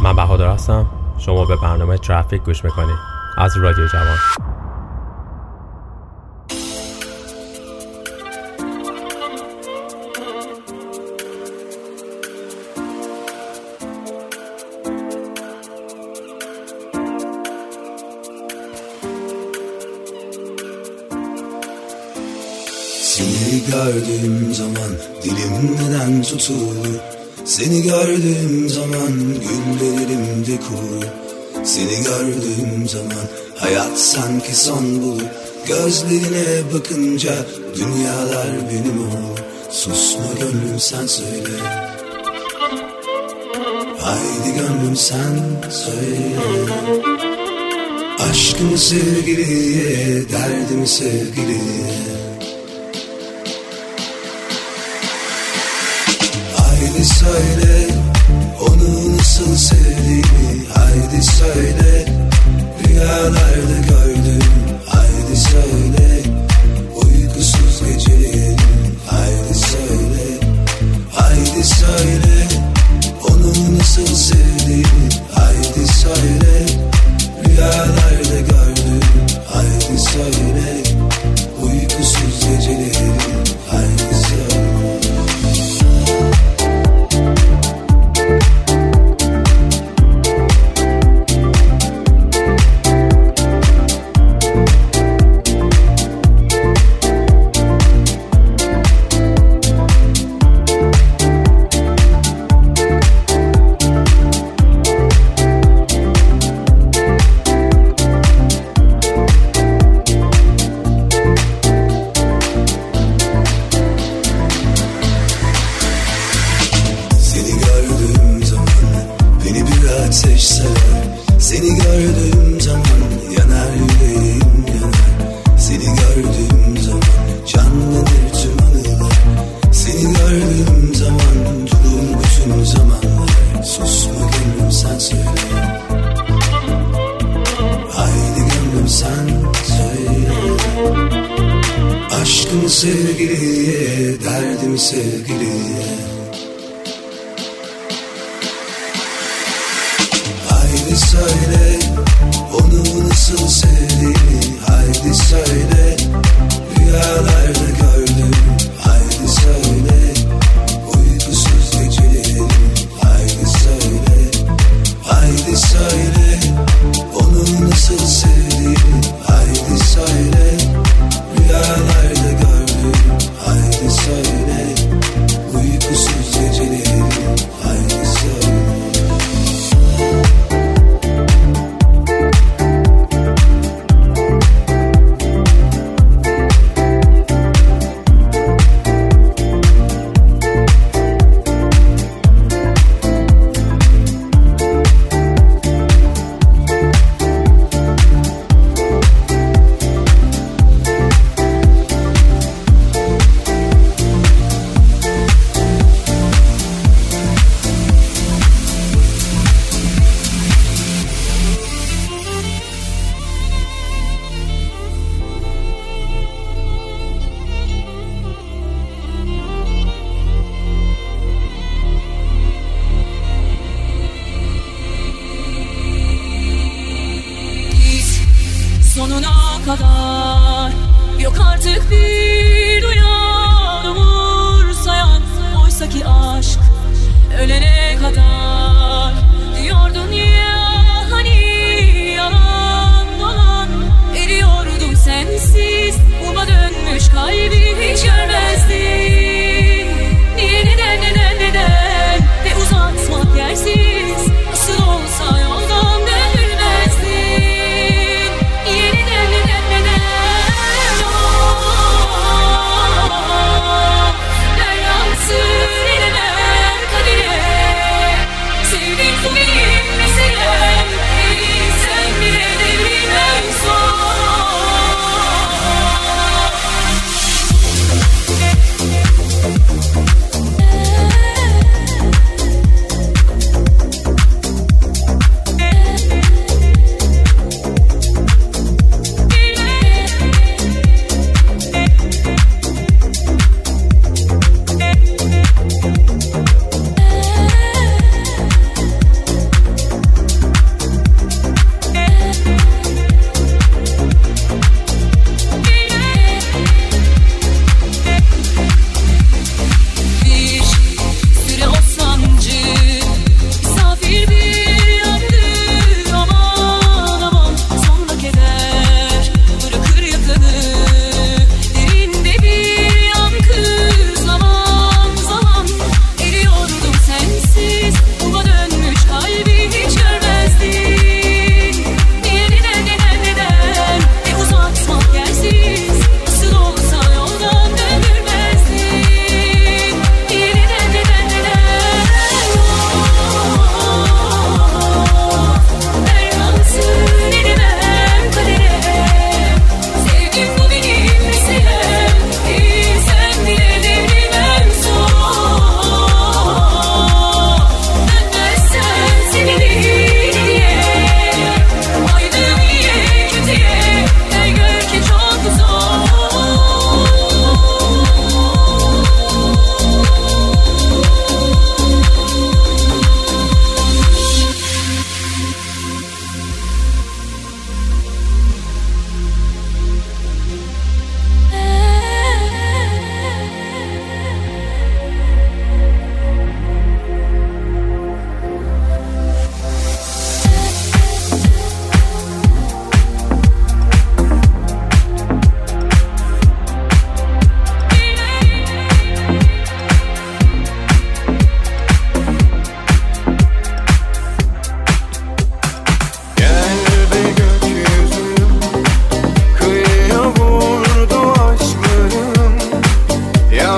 من بهادر هستم. شما به برنامه ترافیک گوش میکنید از رادیو جوان. Seni gördüğüm zaman dilim neden tutulur? Seni gördüğüm zaman güllerimde kurur. Seni gördüğüm zaman hayat sanki son bulur. Gözlerine bakınca dünyalar benim olur. Susma gönlüm sen söyle. Haydi gönlüm sen söyle. Aşkımı sevgiliye, derdimi sevgiliye. Haydi söyle, onu nasıl sevdiğimi. Haydi söyle, rüyalarda gördüm. Haydi söyle, uykusuz gecelerim. Haydi söyle, haydi söyle, onu nasıl sevdiğimi. Haydi söyle, rüyalarda gördüm. Haydi söyle, uykusuz gecelerim. Haydi söyle. Sevgiliye, derdimi sevgiliye. Haydi söyle, onu nasıl sevdiğimi. Haydi söyle, rüyalarda gördüm. Haydi söyle, uykusuz gecelerim. Haydi söyle, haydi söyle, onu nasıl sevdiğimi. Haydi söyle, rüyalarda gördüm. Haydi söyle, uykusuz gecelerim. Haydi söyle.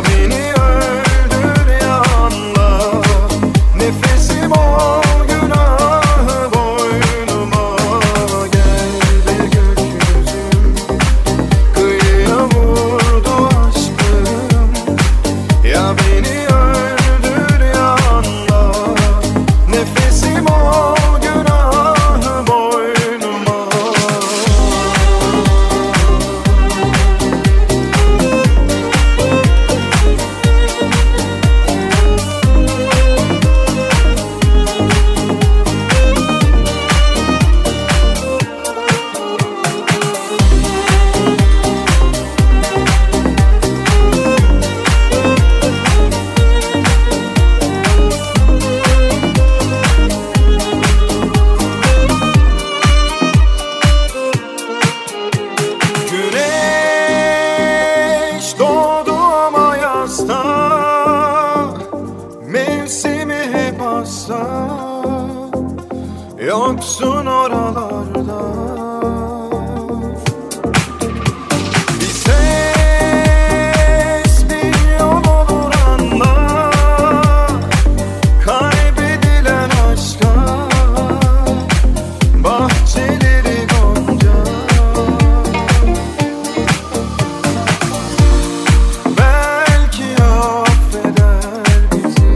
beni öldür ya anla. Nefesim ol günahı boynuma. Gel be gökyüzüm, kıyıya vurdu aşkım. Ya beni öldür ya anla. Nefesim ol günahı boynuma. Güneş doğdu ama yazda, mevsimi hep hasta. Yoksun oralarda. Bir ses, bir yol olur anla. Kaybedilen aşka, bahçeleri gonca. Belki affeder bizi.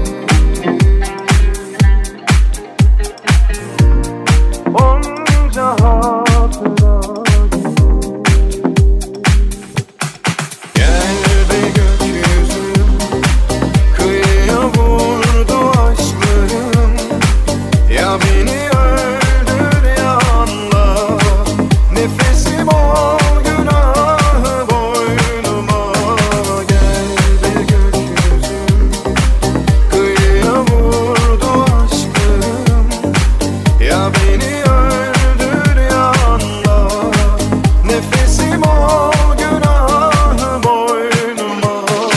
Onca hatıra gibi. Gel be gökyüzüm, kıyıya vurdu aşklarım. Ya beni öldür ya anla. Nefesim ol günahı boynuma. Gel be gökyüzüm, kıyıya vurdu aşklarım. Ya beni öldür ya anla. Nefesim ol günahı boynuma.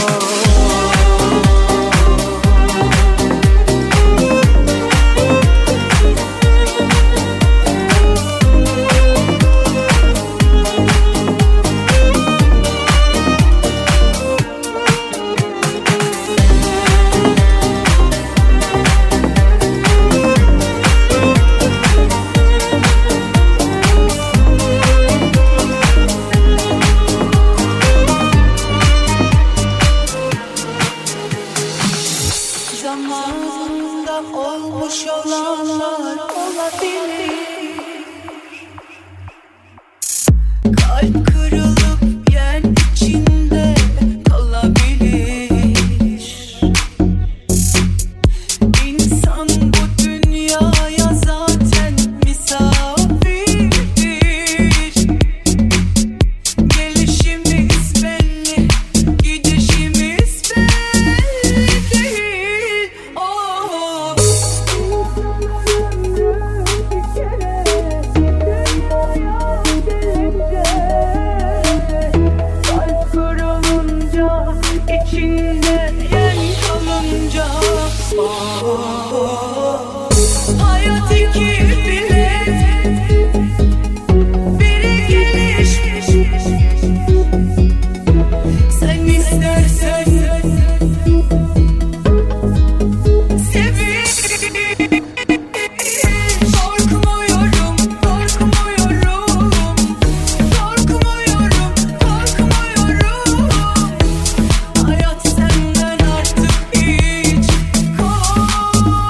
Zamanında olmuş olanlar olabilir. Kalp kırılıp yen içinde kalabilir. İnsan bu dünyaya zaten misafirdir. Gelişimiz belli, gidişimiz belli değil. Oh. Kalp kırılınca, içinde yen kalınca. Oh. Hayat iki bilet, biri geliş. Sen istersen sevin. Korkmuyorum, korkmuyorum. Korkmuyorum, korkmuyorum. Hayat senden artık hiç korkmuyorum.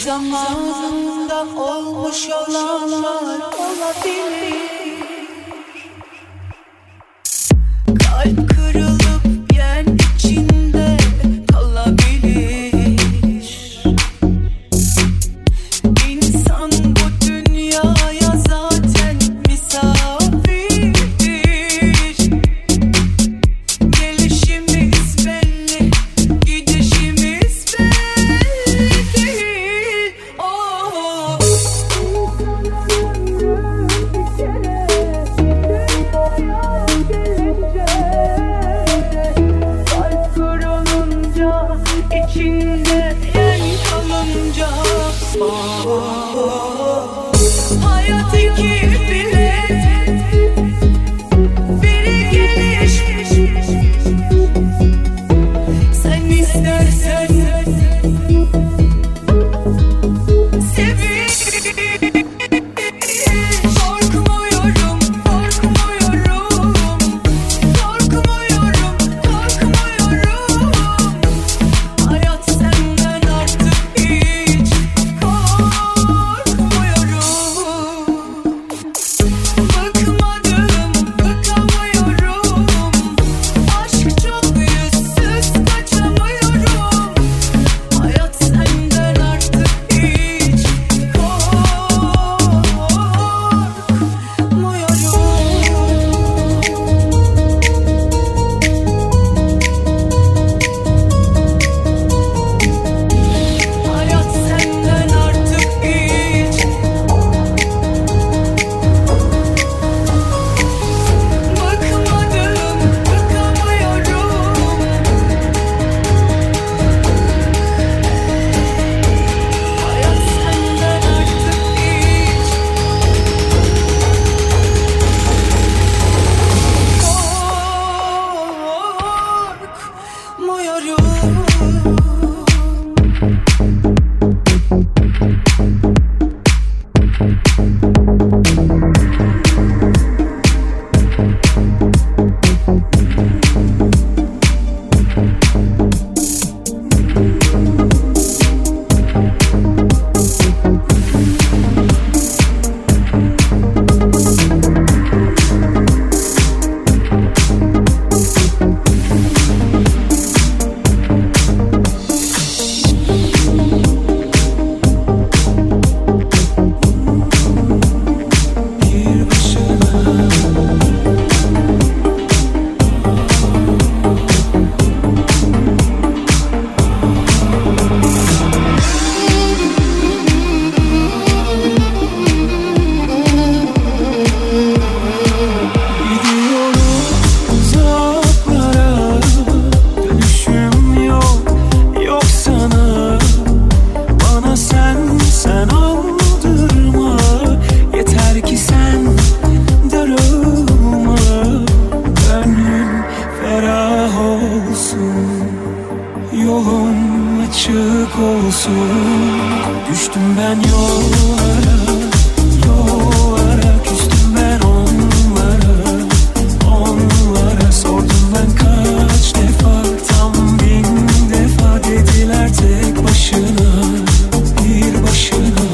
zamanında olmuş olanlar olabilir. Kalp kırılıp yen içinde kalabilir. İnsan bu dünyaya zaten misafirdir. Gelişimiz belli, gidişimiz belli değil. Oh. Kalp kırılınca, içinde yen kalınca, hayat iki bilet, biri geliş. Sen istersen sevin. Korkmuyorum, korkmuyorum, korkmuyorum, korkmuyorum. Hayat senden artık hiç korkmuyorum. Bıkmadım, bıkamıyorum. Aşk çok yüzsüz, kaçamıyorum. Hayat senden artık hiç korkmuyorum. Hayat senden artık hiç bıkmadım, bıkamıyorum. Hayat senden artık hiç korkmuyorum. Bir başına gidiyorum uzaklara, dönüşüm yok, yok sana. Bana sen aldırma, yeter ki sen darılma. Gönlüm ferah olsun, yolun açık olsun. Düştüm ben yollara, yollara, küstüm ben onlara, onlara. Sordum ben kaç defa, tam 1000 defa. Dediler tek başına, bir başına.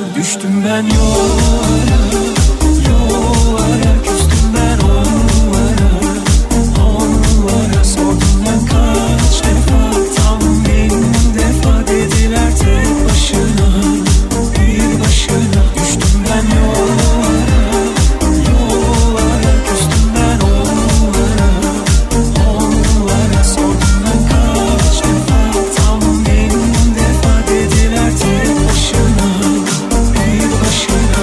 Düştüm ben yollara, yollara. Küstüm ben onlara sordum ben kaç defa. Tam 1000 defa dediler tek başına, bir başına. Düştüm ben yollara, yollara. Küstüm ben onlara sordum ben kaç defa. Tam 1000 defa dediler tek başına, bir başına.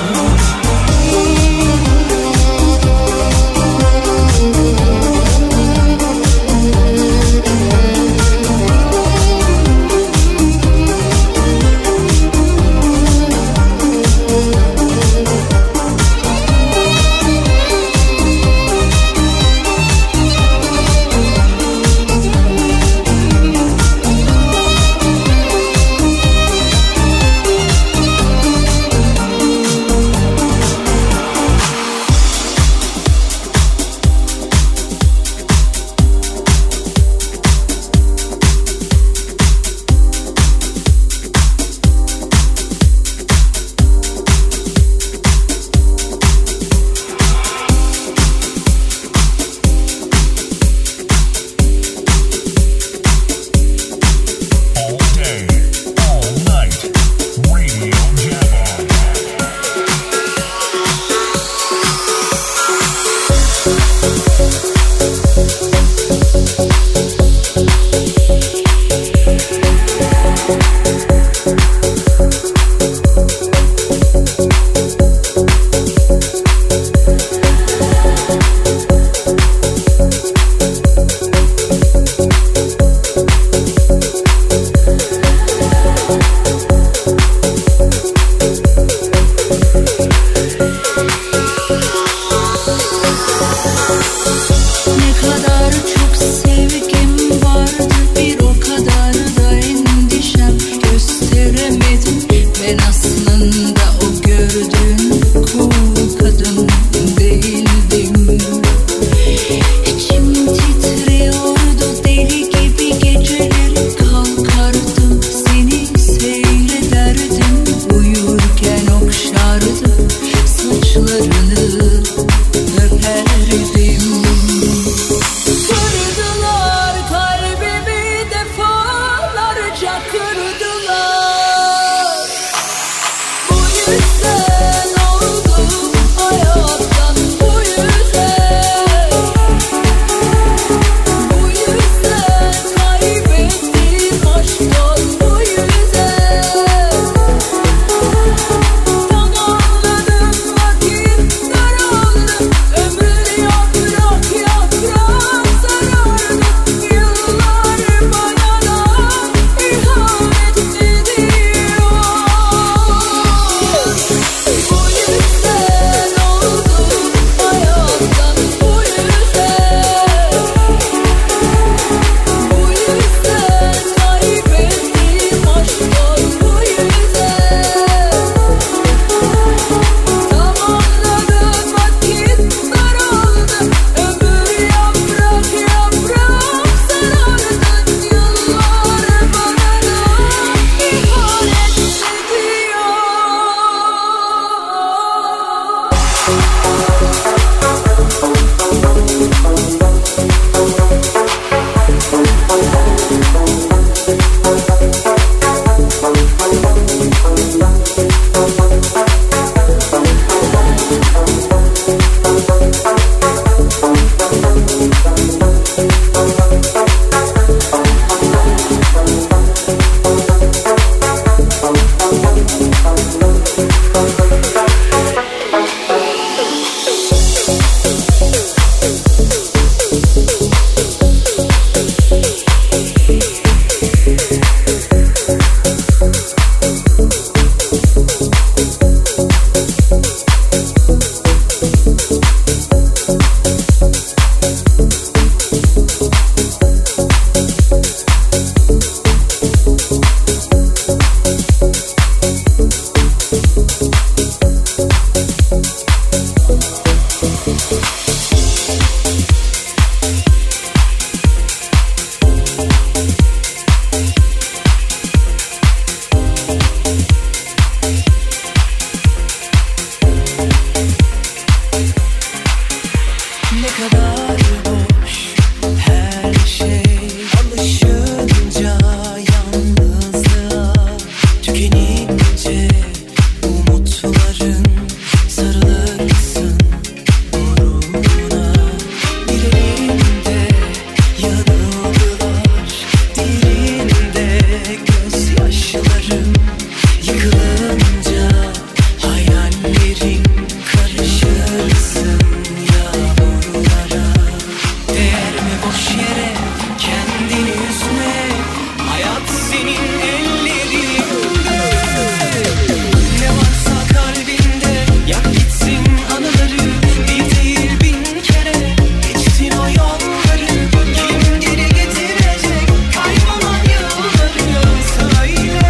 umutların sarılırsın gururuna. Bir elinde yanıldılar, dilinde gözyaşlarım. Yıkılınca hayallerin karışırsın yağmurlara. Değer mi boş yere kendini üzme, hayat senin ellerinde. Ne varsa kalbinde yak gitsin anıları, bir değil bin kere geçtin o yolları. Kim geri getirecek kaybolan yılları söyle.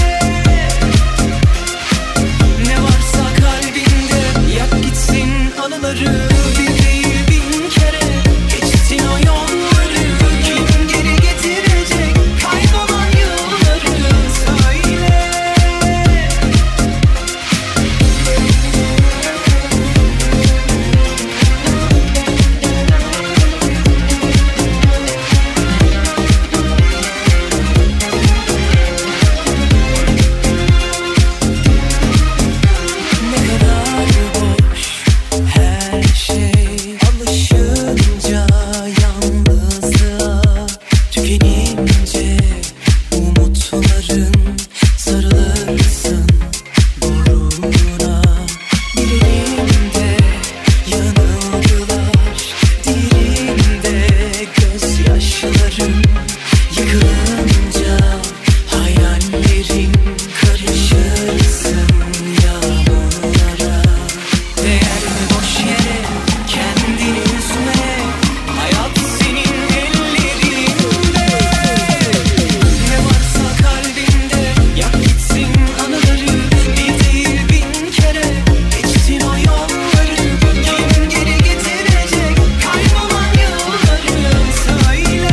Ne varsa kalbinde yak gitsin anıları, bir değil bin kere geçtin o yolları. Kim geri getirecek kaybolan yılları söyle. Ne kadar boş her şey, alışınca yalnızlığa, tükenince umutların sarılırsın gururuna. Bir elinde yanıldılar, dilinde gözyaşlarım. Yıkılınca hayallerin karışırsın yağmurlara. Değer mi boş yere kendini üzme, hayat senin ellerinde. Ne varsa kalbinde yak gitsin anıları, bir değil bin kere geçtin o yolları. Kim geri getirecek kaybolan yılları söyle.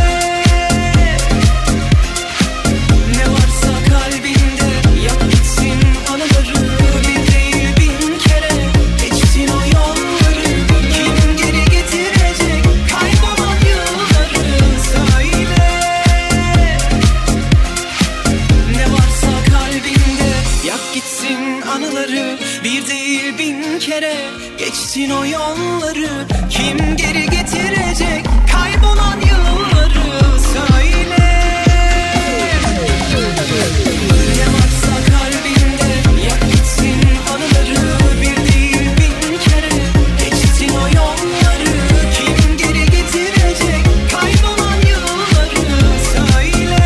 Ne varsa kalbinde yak gitsin anıları, bir değil bin kere geçtin o yolları. Kim geri getirecek kaybolan yılları söyle. Ne varsa kalbinde yak gitsin anıları, bir değil bin kere geçtin o yolları. Kim geri getirecek kaybolan yılları söyle. Ne varsa kalbinde yak gitsin anıları, bir değil bin kere geçtin o yolları. Kim geri getirecek kaybolan yılları söyle.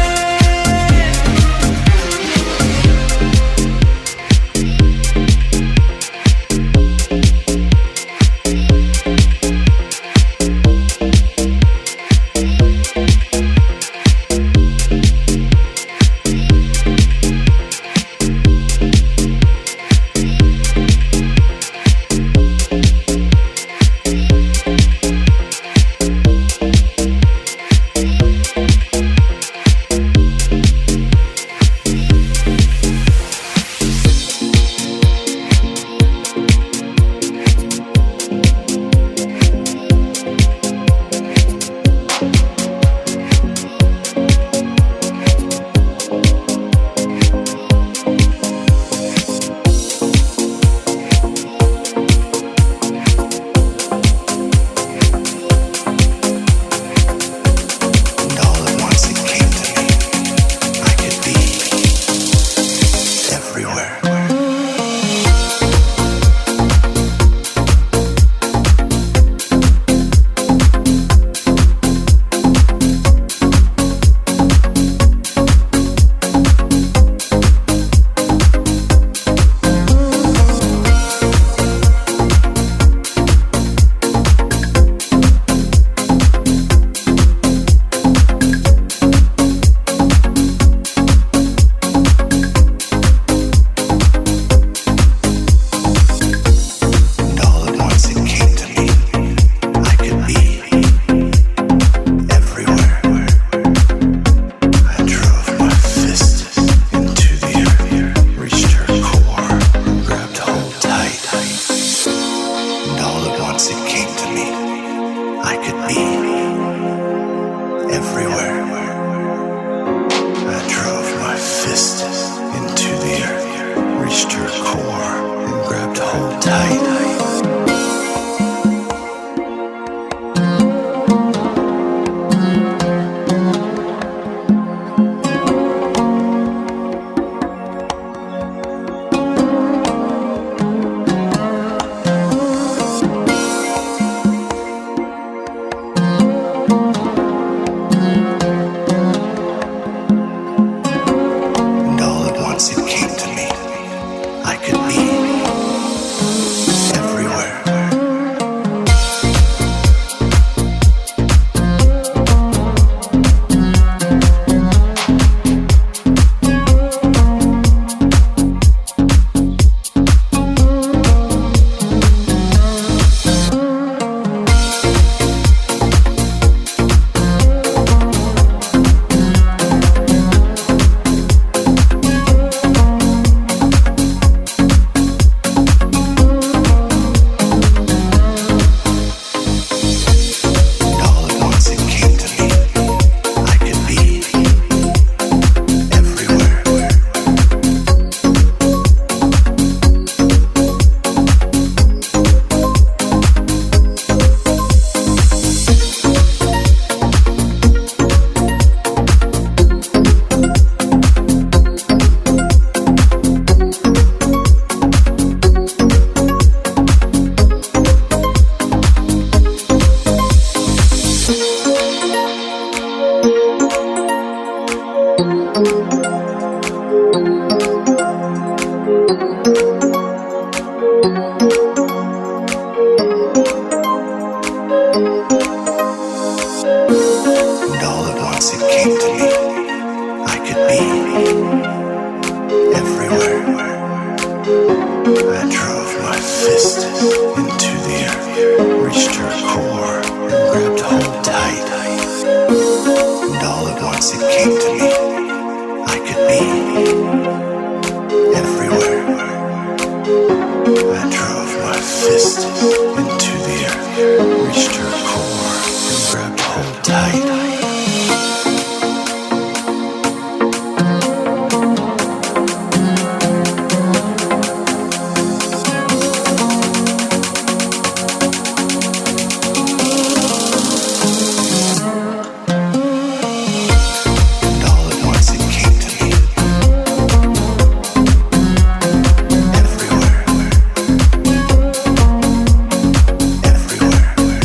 Everywhere.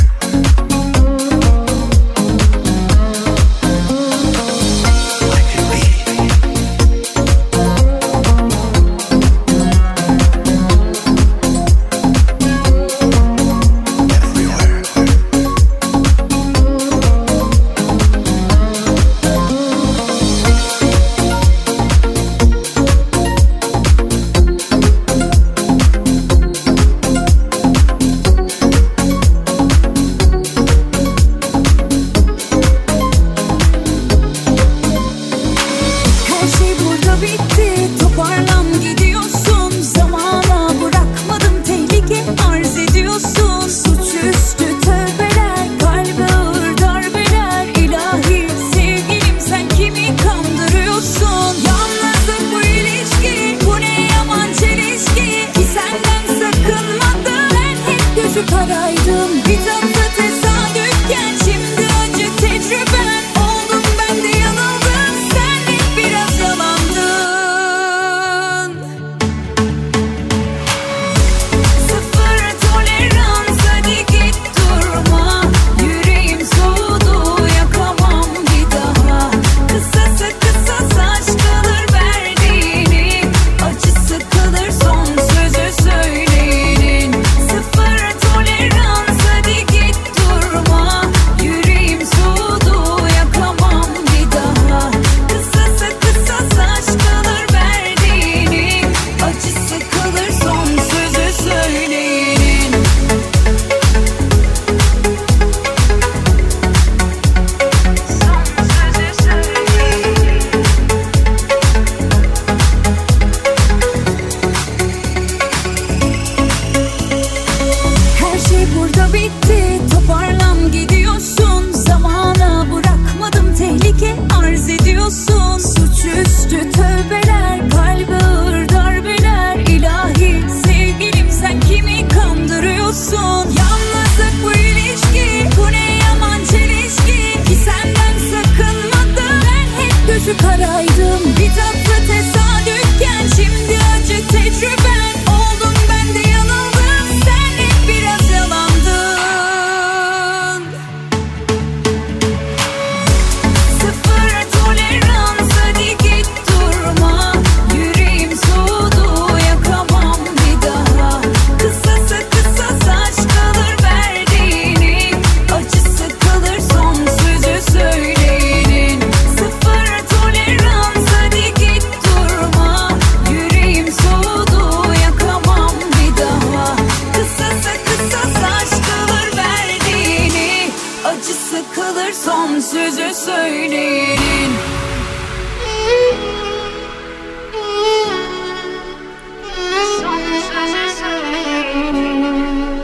sözü söyleyenin. Son sözü söyleyenin.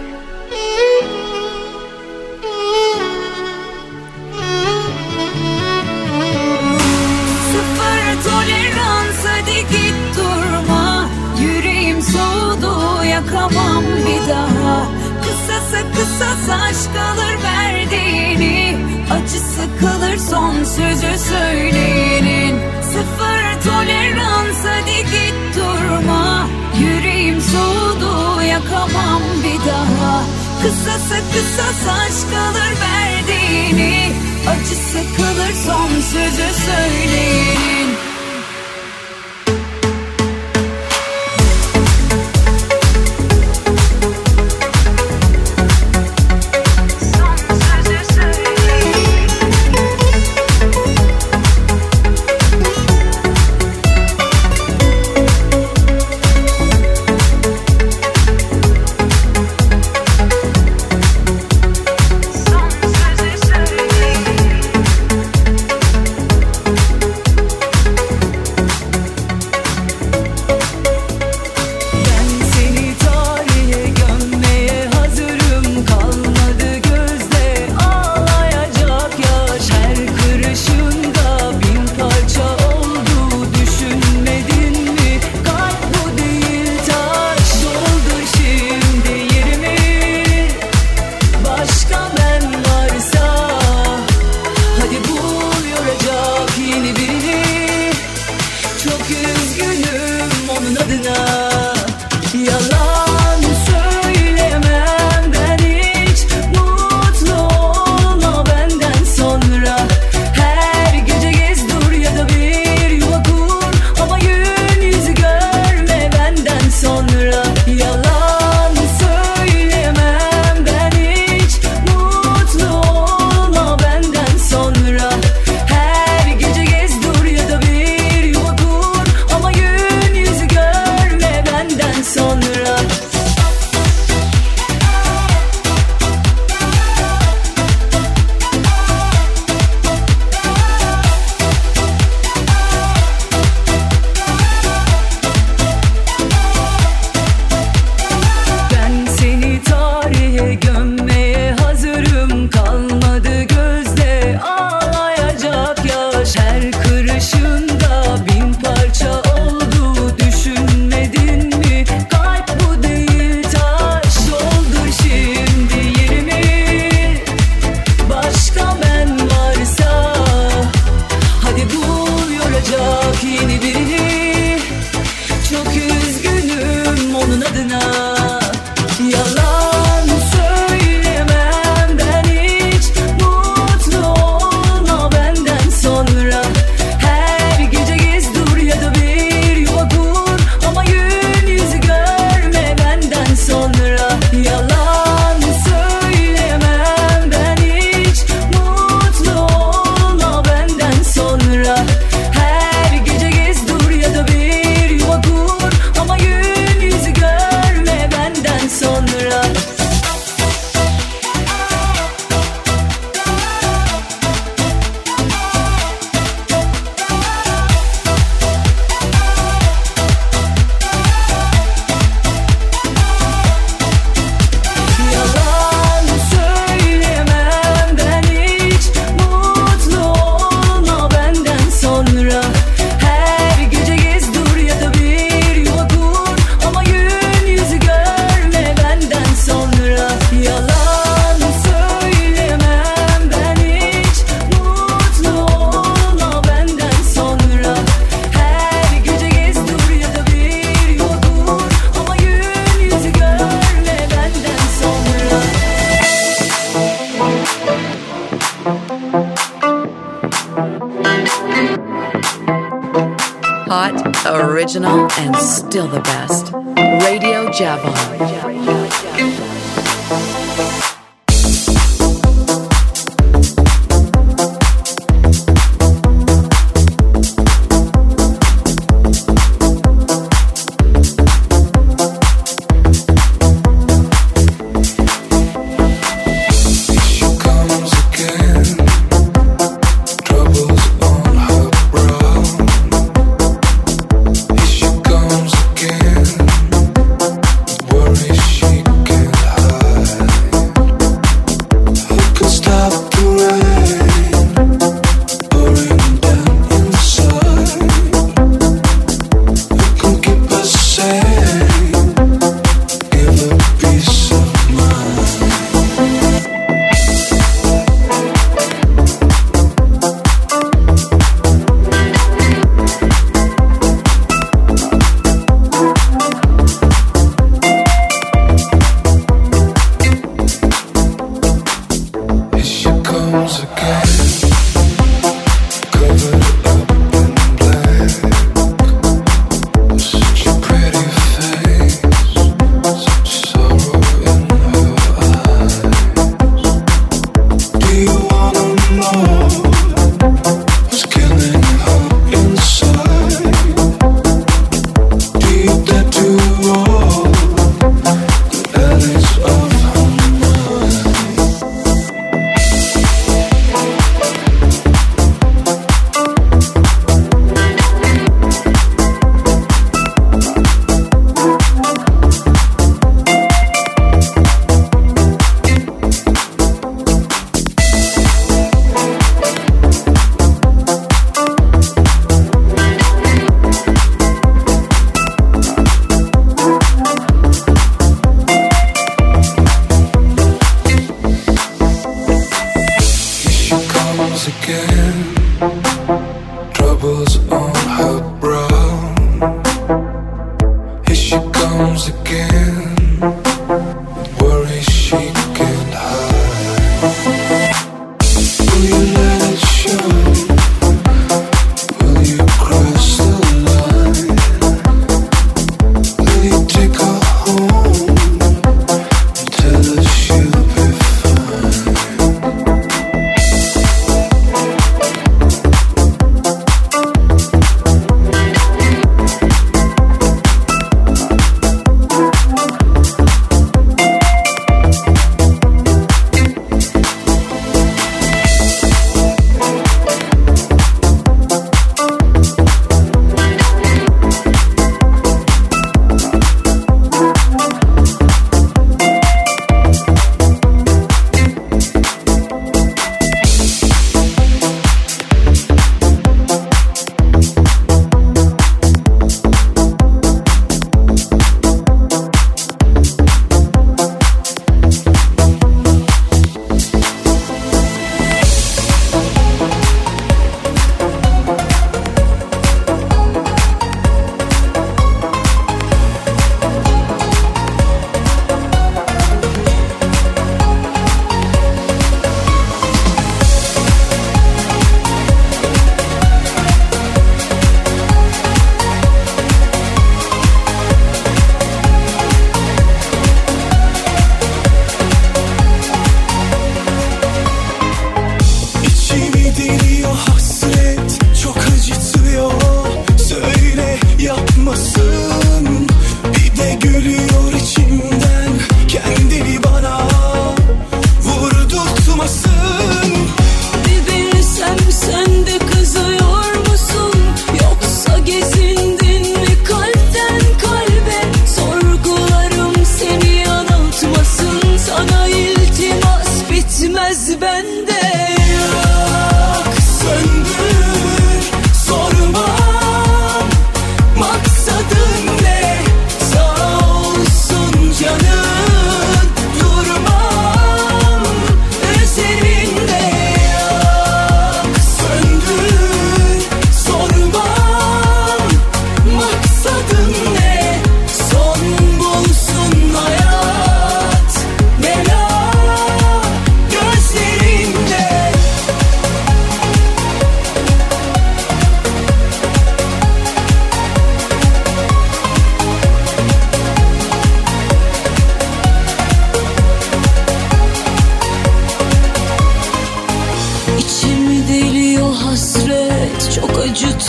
Sıfır tolerans, hadi git durma. Yüreğim soğudu, yakamam bir daha. Kısası kısas aşk alır verdiğini, acısı kalır son sözü söyleyenin. Sıfır tolerans, hadi git durma. Yüreğim soğudu, yakamam bir daha. Kısası kısas aşk alır verdiğini, acısı kalır son sözü söyleyenin. Original and still the best. Radio Javon.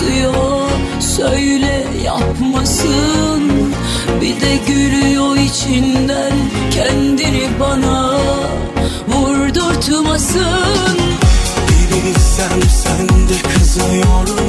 kızıyor, söyle yapmasın. Bir de gülüyor içinden, kendini bana vurdurtmasın. Bir bilsem sen de kızıyorum